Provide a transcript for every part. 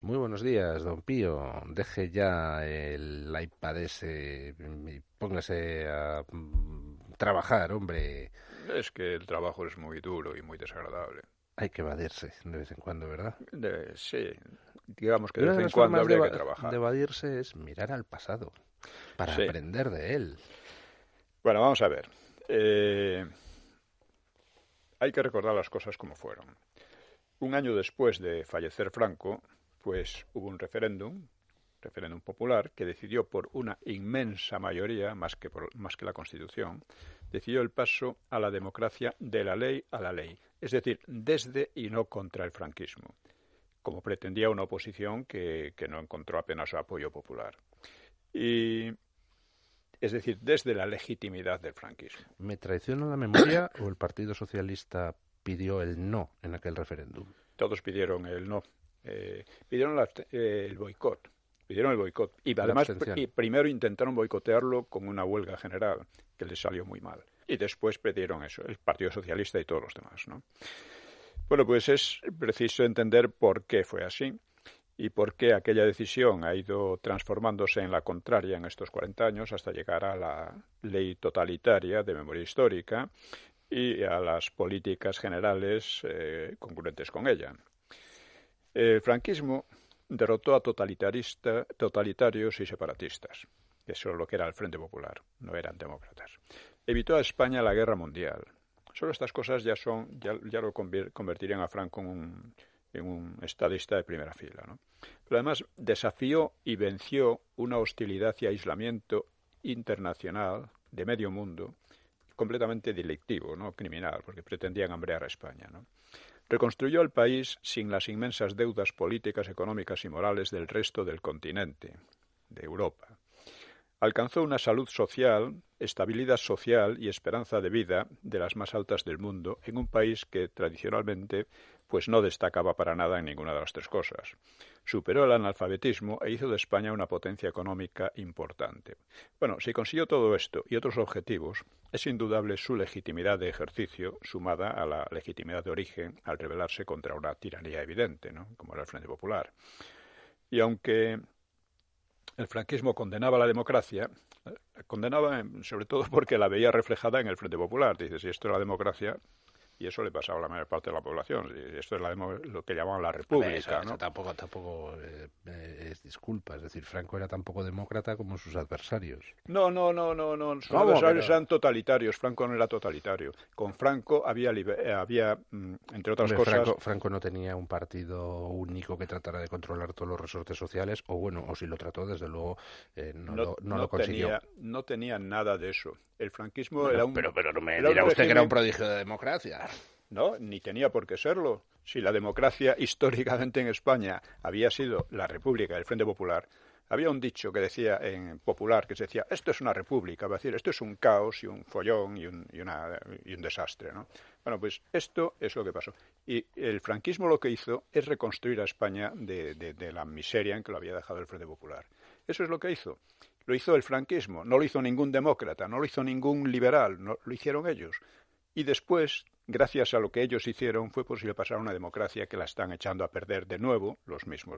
Muy buenos días, don Pío. Deje ya el iPad ese y póngase a trabajar, hombre. Es que el trabajo es muy duro y muy desagradable. Hay que evadirse de vez en cuando, ¿verdad? Sí, digamos que Y de una vez de en las cuando formas habría que de trabajar. evadirse es mirar al pasado para Sí. aprender de él. Bueno, vamos a ver. Eh, Hay que recordar las cosas como fueron. Un año después de fallecer Franco, pues hubo un referéndum popular, que decidió por una inmensa mayoría, más que la Constitución, decidió el paso a la democracia de la ley a la ley, es decir, desde y no contra el franquismo, como pretendía una oposición que no encontró apenas apoyo popular. Y, es decir, desde la legitimidad del franquismo. ¿Me traiciona la memoria o el Partido Socialista pidió el no en aquel referéndum? Todos pidieron el no, pidieron el boicot. Pidieron el boicot. Y La además, abstención. primero intentaron boicotearlo con una huelga general, que les salió muy mal. Y después pidieron eso, el Partido Socialista y todos los demás, ¿no? Bueno, pues es preciso entender por qué fue así y por qué aquella decisión ha ido transformándose en la contraria en estos 40 años hasta llegar a la ley totalitaria de memoria histórica y a las políticas generales congruentes con ella. El franquismo derrotó a totalitarios y separatistas. Eso es lo que era el Frente Popular, no eran demócratas. Evitó a España la guerra mundial. Solo estas cosas ya lo convertirían a Franco en un estadista de primera fila, ¿no? Pero además desafió y venció una hostilidad y aislamiento internacional de medio mundo completamente delictivo, no criminal, porque pretendían hambrear a España, ¿no? Reconstruyó el país sin las inmensas deudas políticas, económicas y morales del resto del continente, de Europa. Alcanzó una salud social, estabilidad social y esperanza de vida de las más altas del mundo en un país que tradicionalmente pues no destacaba para nada en ninguna de las tres cosas. Superó el analfabetismo e hizo de España una potencia económica importante. Bueno, si consiguió todo esto y otros objetivos, es indudable su legitimidad de ejercicio sumada a la legitimidad de origen al rebelarse contra una tiranía evidente, ¿no?, como era el Frente Popular. Y aunque el franquismo condenaba la democracia, condenaba sobre todo porque la veía reflejada en el Frente Popular. Dice, si esto es la democracia, y eso le pasaba a la mayor parte de la población, y esto es lo que llamaban la república, Eso ¿no? tampoco es disculpa. Es decir, Franco era tan poco demócrata como sus adversarios. No. Sus ¿Cómo que adversarios no? eran totalitarios. Franco no era totalitario. Con Franco había entre otras Hombre, cosas, Franco no tenía un partido único que tratara de controlar todos los resortes sociales, o bueno, o si lo trató, desde luego no lo consiguió. no tenía nada de eso. El franquismo Bueno, pero no me era un dirá usted que era un régimen. prodigio de democracia. No, ni tenía por qué serlo. Si la democracia históricamente en España había sido la República del Frente Popular, había un dicho que decía en popular, que se decía, esto es una república, va a decir, esto es un caos y un follón y un desastre, ¿no? Bueno, pues esto es lo que pasó. Y el franquismo lo que hizo es reconstruir a España de la miseria en que lo había dejado el Frente Popular. Eso es lo que hizo. Lo hizo el franquismo, no lo hizo ningún demócrata, no lo hizo ningún liberal, no, lo hicieron ellos. Y después, gracias a lo que ellos hicieron, fue posible pasar a una democracia que la están echando a perder de nuevo los mismos,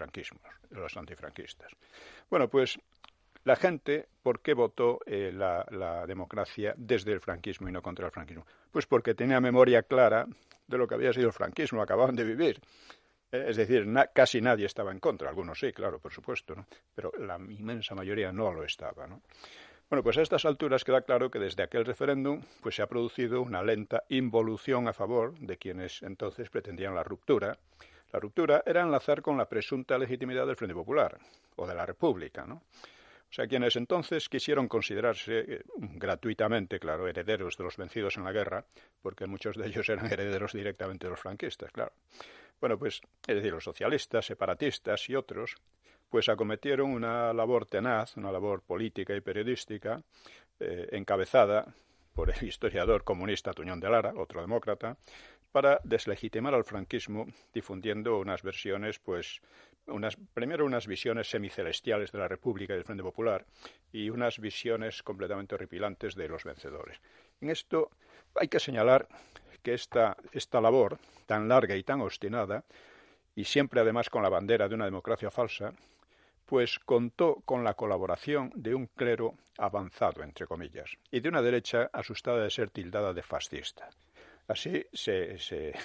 los antifranquistas. Bueno, pues la gente, ¿por qué votó la democracia desde el franquismo y no contra el franquismo? Pues porque tenía memoria clara de lo que había sido el franquismo, acababan de vivir. Es decir, casi nadie estaba en contra, algunos sí, claro, por supuesto, ¿no? Pero la inmensa mayoría no lo estaba, ¿no? Bueno, pues a estas alturas queda claro que desde aquel referéndum pues se ha producido una lenta involución a favor de quienes entonces pretendían la ruptura. La ruptura era enlazar con la presunta legitimidad del Frente Popular o de la República, ¿no? O sea, quienes entonces quisieron considerarse gratuitamente, claro, herederos de los vencidos en la guerra, porque muchos de ellos eran herederos directamente de los franquistas, claro. Bueno, pues, es decir, los socialistas, separatistas y otros, pues acometieron una labor tenaz, una labor política y periodística, encabezada por el historiador comunista Tuñón de Lara, otro demócrata, para deslegitimar al franquismo, difundiendo unas versiones, pues, primero unas visiones semicelestiales de la República y del Frente Popular y unas visiones completamente horripilantes de los vencedores. En esto hay que señalar que esta labor tan larga y tan obstinada y siempre además con la bandera de una democracia falsa, pues contó con la colaboración de un clero avanzado, entre comillas, y de una derecha asustada de ser tildada de fascista. Así se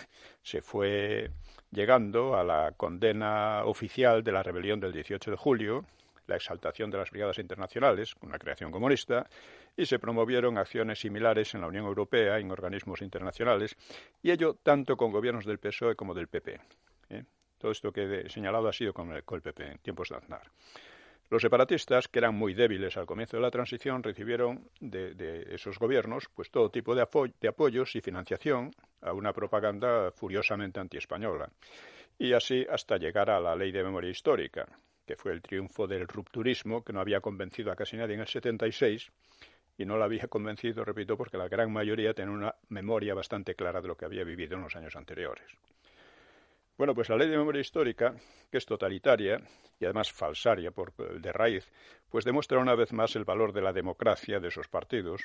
fue llegando a la condena oficial de la rebelión del 18 de julio, la exaltación de las brigadas internacionales, una creación comunista, y se promovieron acciones similares en la Unión Europea y en organismos internacionales, y ello tanto con gobiernos del PSOE como del PP. Todo esto que he señalado ha sido con el PP en tiempos de Aznar. Los separatistas, que eran muy débiles al comienzo de la transición, recibieron de esos gobiernos pues todo tipo de apoyos y financiación a una propaganda furiosamente antiespañola. Y así hasta llegar a la Ley de Memoria Histórica, que fue el triunfo del rupturismo, que no había convencido a casi nadie en el 76, y no la había convencido, repito, porque la gran mayoría tenía una memoria bastante clara de lo que había vivido en los años anteriores. Bueno, pues la Ley de Memoria Histórica, que es totalitaria y además falsaria de raíz, pues demuestra una vez más el valor de la democracia de esos partidos,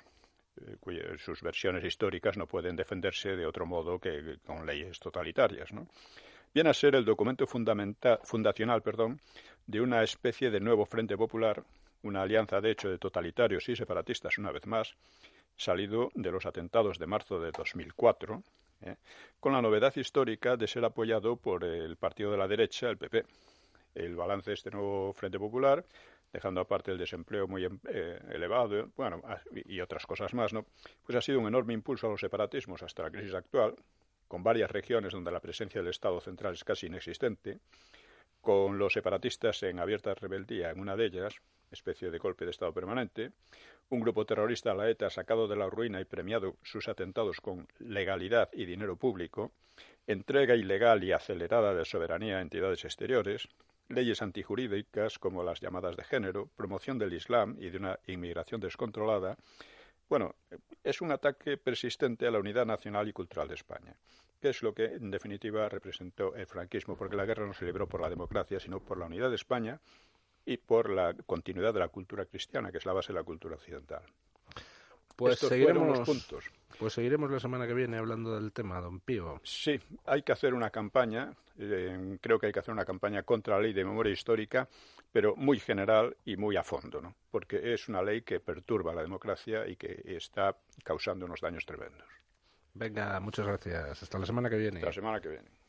sus versiones históricas no pueden defenderse de otro modo que con leyes totalitarias, ¿no? Viene a ser el documento fundacional de una especie de nuevo Frente Popular, una alianza de hecho de totalitarios y separatistas una vez más, salido de los atentados de marzo de 2004, con la novedad histórica de ser apoyado por el partido de la derecha, el PP. El balance de este nuevo Frente Popular, dejando aparte el desempleo muy elevado, y otras cosas más, ¿no? Pues ha sido un enorme impulso a los separatismos hasta la crisis actual, con varias regiones donde la presencia del Estado central es casi inexistente, con los separatistas en abierta rebeldía en una de ellas, especie de golpe de Estado permanente, un grupo terrorista, la ETA, sacado de la ruina y premiado sus atentados con legalidad y dinero público, entrega ilegal y acelerada de soberanía a entidades exteriores, leyes antijurídicas como las llamadas de género, promoción del Islam y de una inmigración descontrolada. Bueno, es un ataque persistente a la unidad nacional y cultural de España, que es lo que en definitiva representó el franquismo, porque la guerra no se libró por la democracia, sino por la unidad de España y por la continuidad de la cultura cristiana, que es la base de la cultura occidental. Pues Estos fueron los puntos. Pues seguiremos la semana que viene hablando del tema, don Pío. Sí, hay que hacer una campaña, creo que hay que hacer una campaña contra la Ley de Memoria Histórica, pero muy general y muy a fondo, ¿no? Porque es una ley que perturba la democracia y que está causando unos daños tremendos. Venga, muchas gracias. Hasta la semana que viene. Hasta la semana que viene.